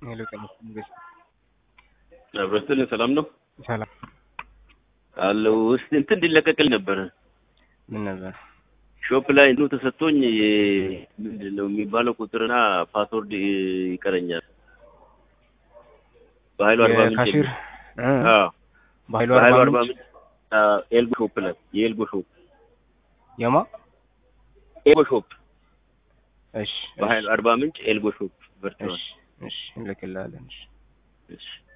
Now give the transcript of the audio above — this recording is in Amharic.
ሄሎ ቀነስ እንግዲህ አብረስልን ሰላም ነው ሰላም አለው። እስቲ እንትን እንዲለቀቅል ነበር። ምን ነበር? ሾፕ ላይ ነው ተሰጥቶኝ ምንድነው የሚባለው ቁጥርና ፓስወርድ ይቀረኛል። በኃይሉ 40 ምንጭ ካሽር በኃይሉ 40 ምንጭ ኤልጎ ሾፕ ላይ የኤልጎ ሾፕ የማ ኤልጎ ሾፕ እሺ በኃይሉ 40 ምንጭ ኤልጎ ሾፕ በርቷል። እሺ እንልክልሃለን። እሺ